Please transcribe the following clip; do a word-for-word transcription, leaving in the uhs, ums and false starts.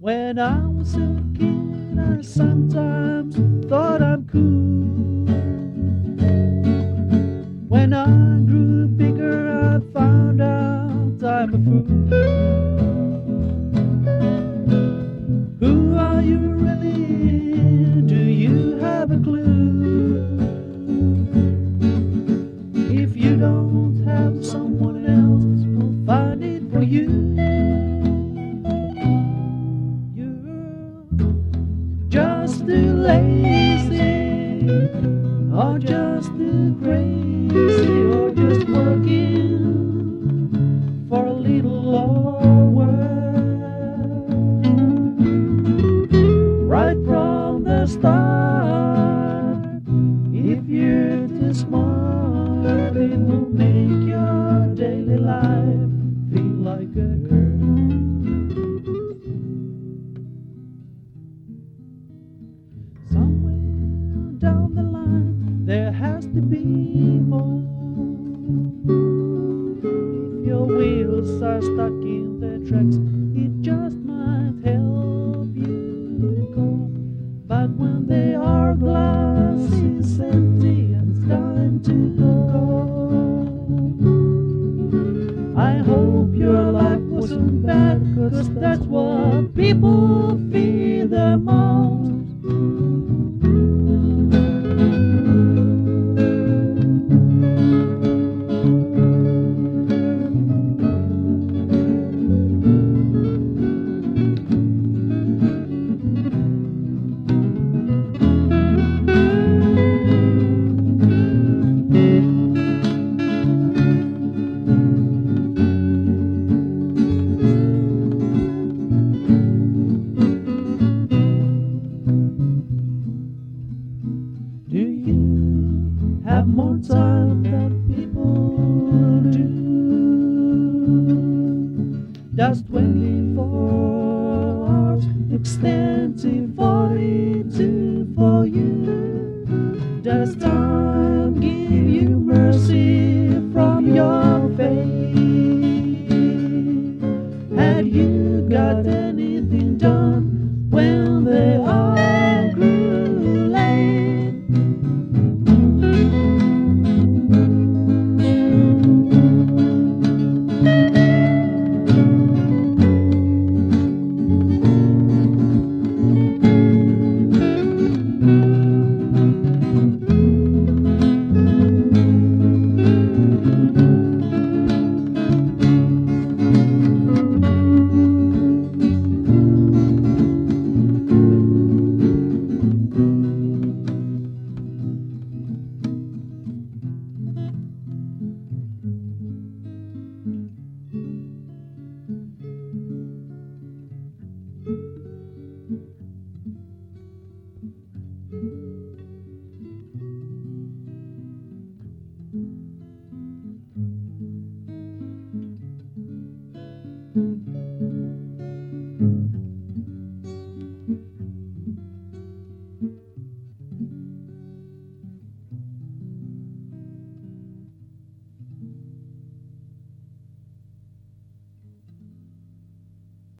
When I was a kid, I sometimes thought I'm cool. When I grew bigger, I found out I'm a fool. Who are you really? Do you have a clue? If you don't have someone else, we'll find it for you. Just too lazy, or just too crazy, or just working for a little lower. Right from the start, if you're too smart, it will make your daily life feel like a curse. Somewhere down the line, there has to be hope. If your wheels are stuck in the tracks, it just might help you cope. But when the hourglass is empty and it's time to go, I hope your life wasn't bad, 'cause that's what people fear the most. Do you have more time than people do? Does twenty-four hours extend to forty-two for you? Does time